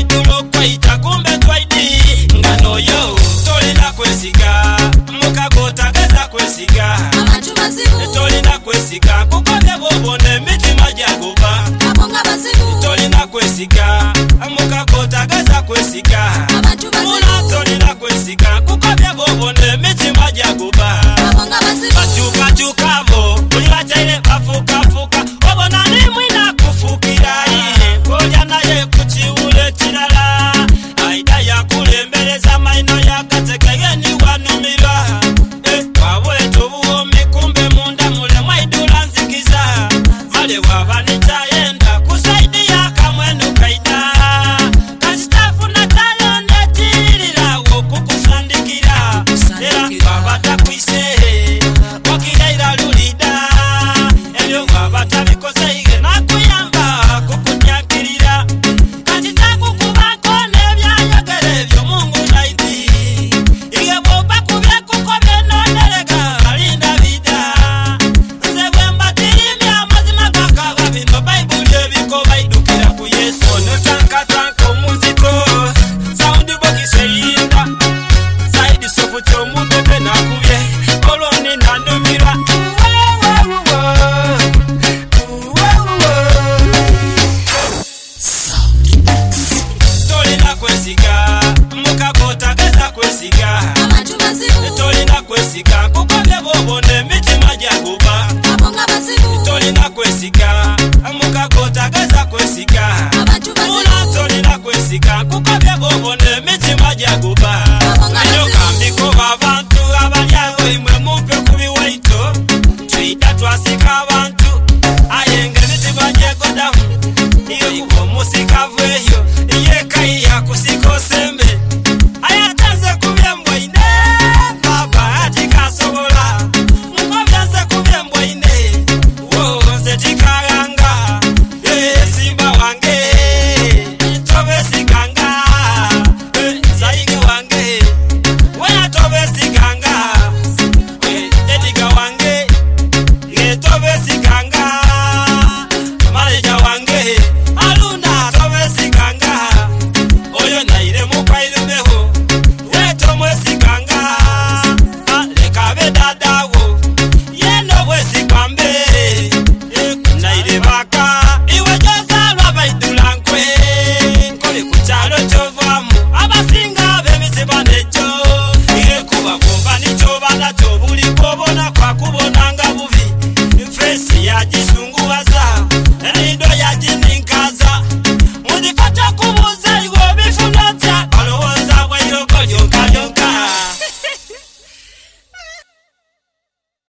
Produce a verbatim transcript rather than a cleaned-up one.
maidulo kwa itakumbe twaidi ngano yo tolina kwesiga mukagota gaza kwesiga abantu bazibu tolina kwesiga kukonde bobone mitima jagoba kabonga bazibu tolina kwesiga mukagota gaza kwesiga abantu bazibu muna tolina kwesiga kukonde bobone mitima jagoba kabonga bazibu bachuka chukavo ulibatele bafuka fuka wabona ni mwina kufukira iye kolya naye kuchiule tilala aida ya kulembeleza maino ya katekeye ni wanumira eh wawetu buomi kumbe munda mule mwaidula nzikiza male wabani chayenda kusaidia kamwenu kaida kastafu na talende tilila wokukusandikira era wabata kuise wakigaira lulida elyo wabata bikoze ige nakuyamba kukunyakirira kati takukubako nebyayogere byo Mungu naidi ige boba kubye kukobe nondelega alinda vida nze bwemba tirimya amazima gakaba bino Baibuli ebiko baidukira ku Yesu notanka tanka omuzito sound box eyinda zaidi sofuti omubebe nakubye oloni nanumira tolina kwesiga mukagota gaza kwesiga abantu bazibu tolina kwesiga kukonde bobone mitima jagoba kabonga bazibu tolina kwesiga mukagota gaza kwesiga abantu bazibu muna tolina kwesiga kukonde